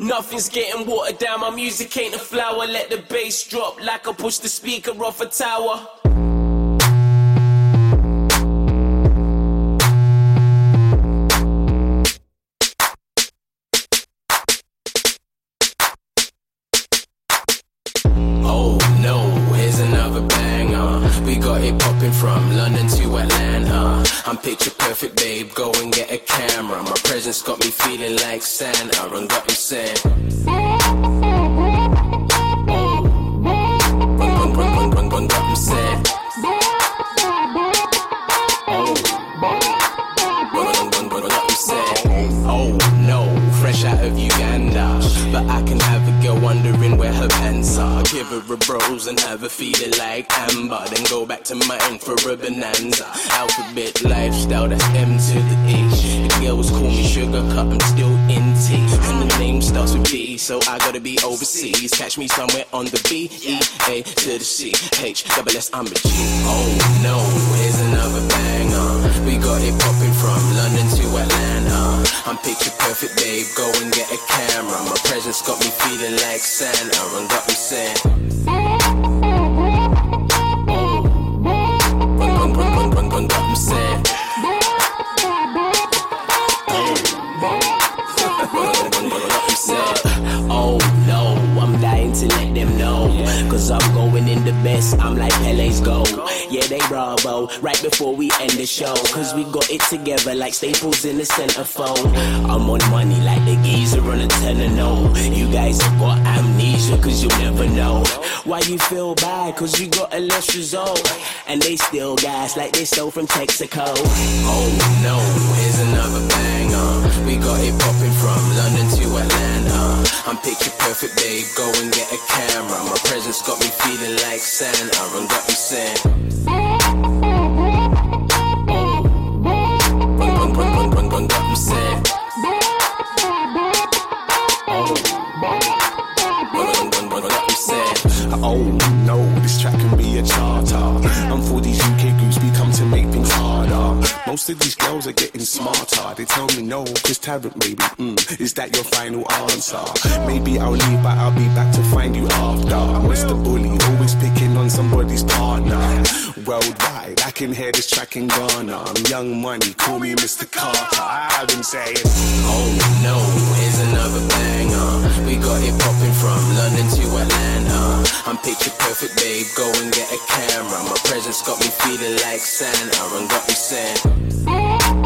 Nothing's getting watered down, my music ain't a flower. Let the bass drop like I push the speaker off a tower. Oh no, here's another banger. We got it popping from London to Atlanta. I'm picture perfect, babe, go and get a camera. My presence got me feeling like Santa and got me saying run, got me saying oh no, fresh out of Uganda, but I can have a girl wondering where her pants are. Give her a rose and have her feeling like Amber, then go back to mine for a bonanza. Alphabet lifestyle, that's M to the H. The girls call me sugar, cut, I'm still in T. And the name starts with B, so I gotta be overseas. Catch me somewhere on the B, E, A to the C, H, double S, I'm a G. Oh no, here's another banger. We got it popping from London to Atlanta. I'm picture perfect, babe, go and get a camera. My presence got me feeling like Santa and got me saying run, got me saying oh no, I'm dying to let them know, cause I'm going in the best, I'm like Pele's goal. Yeah, they bravo, right before we end the show, cause we got it together like Staples in the centerfold. I'm on money like the geezer on a tenor, no. You guys have got amnesia, cause you never know. Why you feel bad, cause you got a less result. And they still gas like they stole from Texaco. Oh no, here's another banger. We got it popping from London to Atlanta. I'm picture perfect, babe, go and get a camera. My presence got me feeling like Santa and got me saying run, got me saying oh no, this track can be a charter. And for these UK groups, we come to make things harder. Most of these girls are getting smarter. They tell me no, Chris Tarrant, baby, is that your final answer? Maybe I'll leave, but I'll be back to find you after. I'm Mr. Bully, always picking on somebody's partner. Worldwide, I can hear this track in Ghana. I'm Young Money, call me Mr. Carter. I've been saying oh no, here's another banger. We got it popping from London to Atlanta. I'm picture perfect, babe, go and get a camera. My presence got me feeling like Santa and got me saying